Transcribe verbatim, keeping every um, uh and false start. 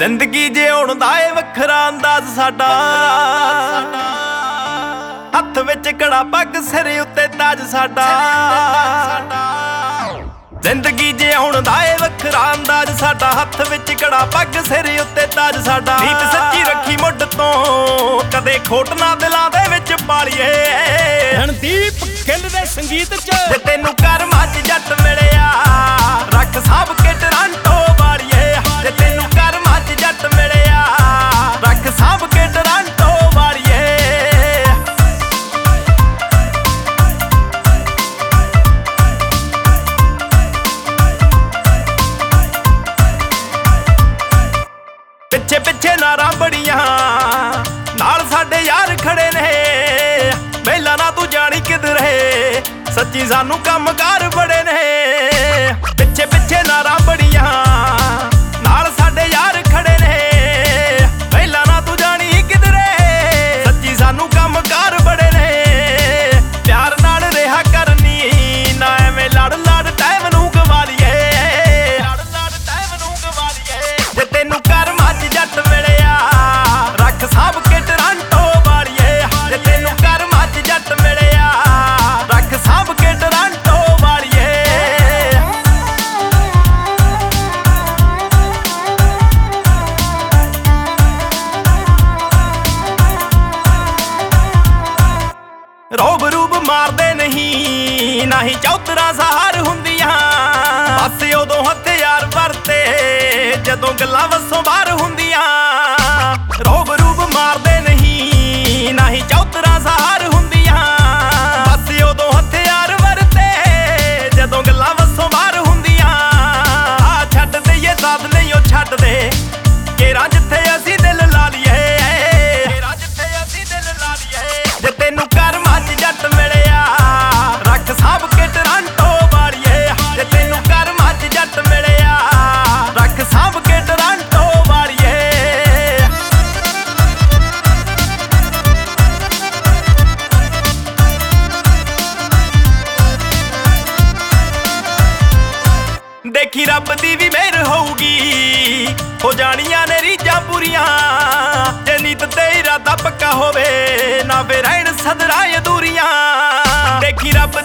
ਜ਼ਿੰਦਗੀ ਜਿਉਣ ਦਾ ਏ ਵੱਖਰਾ ਅੰਦਾਜ਼ ਸਾਡਾ। ਹੱਥ ਵਿੱਚ ਕੜਾ ਪੱਗ ਸਿਰ ਉੱਤੇ ਤਾਜ ਸਾਡਾ। ਜ਼ਿੰਦਗੀ ਜਿਉਣ ਦਾ ਏ ਵੱਖਰਾ ਅੰਦਾਜ਼ ਸਾਡਾ। ਹੱਥ ਵਿੱਚ ਕੜਾ ਪੱਗ ਸਿਰ ਉੱਤੇ ਤਾਜ ਸਾਡਾ। ਨੀਤ ਸੱਚੀ ਰੱਖੀ ਮੁੱਢ ਤੋਂ ਕਦੇ ਖੋਟ ਨਾ ਦਿਲਾਂ ਦੇ ਵਿੱਚ ਪਾਲੀਏ। ਰਣਦੀਪ ਗਿੱਲ ਦੇ ਸੰਗੀਤ ਚ ਜੇ ਤੈਨੂੰ ਕਰਮਾਂ 'ਚ ਜੱਟ ਮਿਲਿਆ ਰੱਖ ਸਾਂਭ ਕੇ ਟਰਾਂਟੋ ਵਾਲੀਏ। ਜੇ ਤੈਨੂੰ ਕਰਮਾਂ 'ਚ ਜੱਟ ਮਿਲਿਆ ਰੱਖ ਸਾਂਭ ਕੇ ਟਰਾਂਟੋ ਵਾਲੀਏ। ਪਿੱਛੇ ਪਿੱਛੇ ਨਾਰਾਂ ਬੜੀਆਂ ਨਾਲ ਸਾਡੇ ਯਾਰ ਖੜੇ ਨੇ। ਪਹਿਲਾਂ ਨਾ ਤੂੰ ਜਾਣੀ ਕਿਧਰੇ ਸੱਚੀ ਸਾਨੂੰ ਕੰਮਕਾਰ ਬੜੇ ਨੇ। ਪਿੱਛੇ ਪਿੱਛੇ ਨਾਰਾਂ ਬੜੀਆਂ ਨਾਲ ਸਾਡੇ ਯਾਰ ਖੜੇ ਨੇ। ਪਹਿਲਾਂ ਨਾ ਤੂੰ ਜਾਣੀ ਕਿਧਰੇ ਸੱਚੀ ਸਾਨੂੰ ਕੰਮਕਾਰ ਬੜੇ ਨੇ। ਪਿਆਰ ਨਾਲ ਰਿਹਾ ਕਰਨੀ ਨਾ ਐਵੇਂ ਲੜ ਲੜ ਟਾਈਮ ਨੂੰ ਗਵਾ ਲਈਏ। ਲੜ ਲੜ ਟਾਈਮ ਨੂੰ ਗਵਾ ਲਈਏ। ਜੇ ਤੈਨੂੰ ਕਰਮਾਂ 'ਚ ਜੱਟ ਮਿਲਿਆ ਰੱਖ ਸਾਂਭ ਕੇ ਟਰਾਂਟੋ ਵਾਲੀਏ। ਜੇ ਤੈਨੂੰ ਕਰਮਾਂ 'ਚ ਜੱਟ ਮਿਲਿਆ ਰੱਖ ਸਾਂਭ ਕੇ ਟਰਾਂਟੋ ਵਾਲੀਏ। ਰੋਬ ਰੂਬ ਮਾਰਦੇ ਨਹੀਂ ਨਾ ਹੀ ਚੌਤਰਾਂ ਸਹਾਰ ਹੁੰਦੀਆਂ। ਬਸ ਉਦੋਂ ਹਥਿਆਰ ਵਰਤੇ ਜਦੋਂ ਗੱਲਾਂ ਵੱਸੋਂ ਬਾਹਰ ਹੁੰਦੀਆਂ। ਰੋਬ ਰੂਬ ਮਾਰਦੇ ਨਹੀਂ ਨਾ ਹੀ ਚੌਤਰਾਂ ਸਹਾਰ ਹੁੰਦੀਆਂ। ਬਸ ਉਦੋਂ ਹਥਿਆਰ ਵਰਤੇ ਜਦੋਂ ਗੱਲਾਂ ਵੱਸੋਂ ਬਾਹਰ ਹੁੰਦੀਆਂ। ਆ ਛੱਡ ਦਈਏ ਸਾਥ ਨਹੀਂ ਉਹ ਛੱਡ ਦੇ ਕੇਰਾਂ ਜਿੱਥੇ ਅਸੀਂ ਦਿਲ ਲਾ ਲਈਏ। ਕੇਰਾਂ ਜਿੱਥੇ ਅਸੀਂ ਦਿਲ ਲਾ ਲਈਏ। ਜੇ ਤੈਨੂੰ ਕਰਮਾਂ 'ਚ ਜੱਟ ਮਿਲਿਆ ਰੱਖ ਸਾਂਭ ਕੇ ਟਰਾਂਟੋ ਵਾਲੀਏ। ਜੇ ਤੈਨੂੰ ਕਰਮਾਂ 'ਚ ਜੱਟ ਮਿਲਿਆ ਰੱਖ ਸਾਂਭ ਕੇ ਟਰਾਂਟੋ ਵਾਲੀਏ। ਦੇਖੀ ਰੱਬ ਦੀ ਵੀ ਮਿਹਰ ਹੋਊਗੀ ਹੋ ਜਾਣੀਆਂ ਨੇ ਰੀਝਾਂ ਪੂਰੀਆਂ। ਜੇ ਨੀਤ ਤੇ ਇਰਾਦਾ ਪੱਕਾ ਹੋਵੇ ਨਾ ਫੇ ਰਹਿਣ ਸਦਰਾਂ ਅਧੂਰੀਆਂ। ਦੇਖੀ ਰੱਬ